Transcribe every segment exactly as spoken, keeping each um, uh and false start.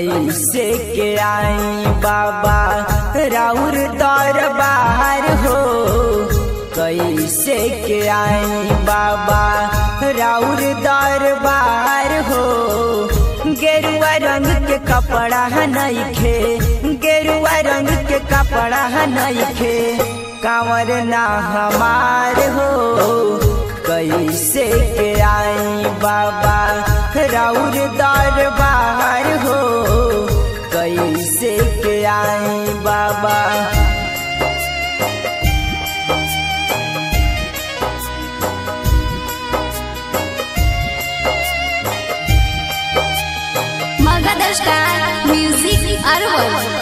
कैसे के आई बाबा राउर दरबार हो, कैसे के आई बाबा राउर दरबार हो। गेरुआ रंग के कपड़ा नइखे, गेरुआ रंग के कपड़ा नइखे, कांवर ना हमार हो। कैसे के आई बाबा राउर दरबार हो, कैसे के आई बाबा। Magadh star music Arwal.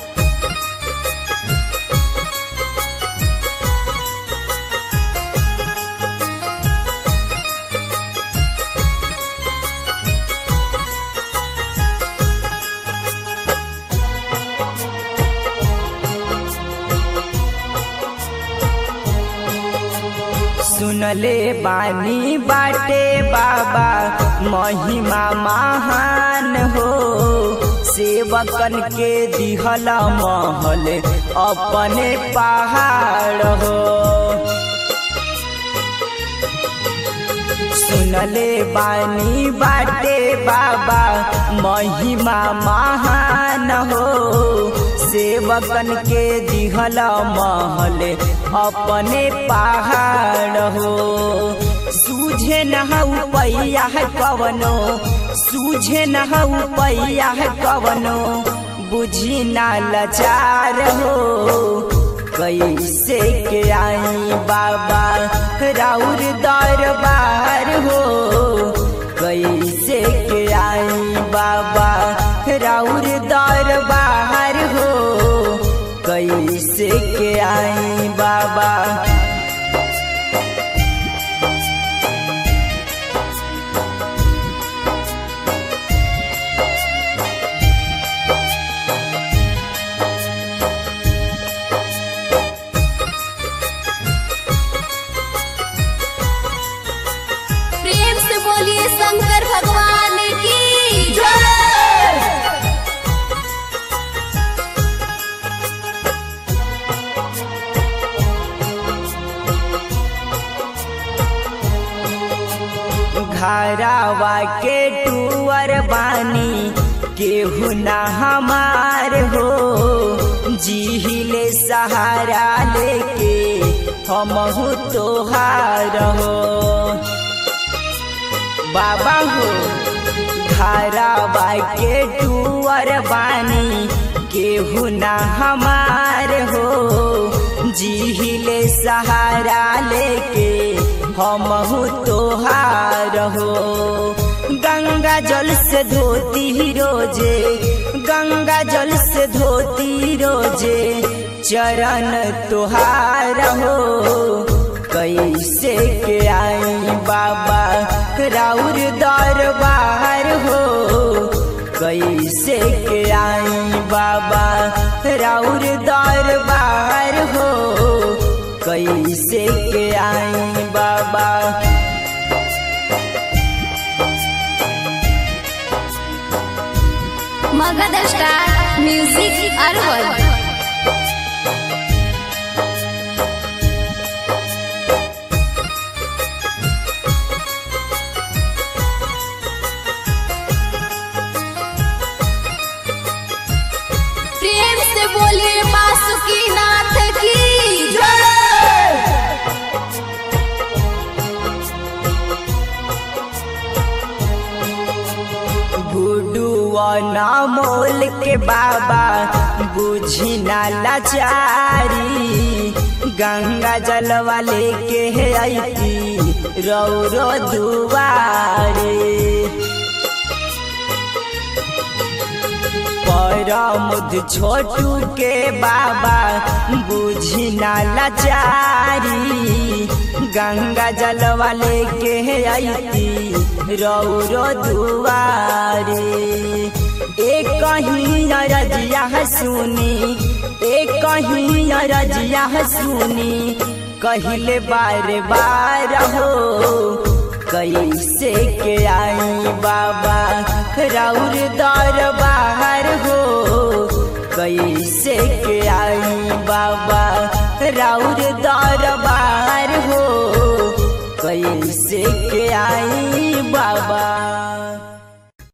सुनले बानी बाटे बाबा महिमा महान हो, सेवकन के दिहला महल अपने पहाड़ हो। सुनले बानी बाटे बाबा महिमा महान हो, सेवकन के दिहला महल अपने पहाड़ हो। सूझे न पैया है कवनो, सूझे न पैया है कवनो, बुझी ना लाचार हो। कैसे के आई बाबा राउर दरबार हो, कैसे के आई बाबा राउर दरबार हो, कैसे के आई बाबा। प्रेम से बोलिए शंकर भगवान की जय। घरावा के टूअर बानी केहू ना हमार हो, जीहिले सहारा लेके हमहू तोहार हो। बाबा हो घरावा के टूअर बानी केहू ना हमार हो, जीहिले सहारा लेके हमहू तोहार हो। गंगा जल से धोती रोजे, गंगा जल से धोती रोजे, चरण तोहार हो। कैसे के आई बाबा राउर दरबार हो, कैसे के आई बाबा राउर दरबार हो, कैसे के आई बाबा। Magadh star music Arwal. प्रेम से बोलिए बासुकी नाथ की जय। गुडुआ ना मोल के बाबा बुझी ना लाचारी, गंगा जल वाले के आई रौरो दुआरे। परमुद छोटू के बाबा बुझी ना लाचारी, गंगा जल वाले के आई रौरो दुआरे। एक कहीं रजिया सुनी, एक कहीं रजिया सुनी, कहले बार बार हो। कैसे के आई बाबा राउर दरबार हो, कैसे के आई बाबा राउर दरबार हो, कैसे के आई बाबा।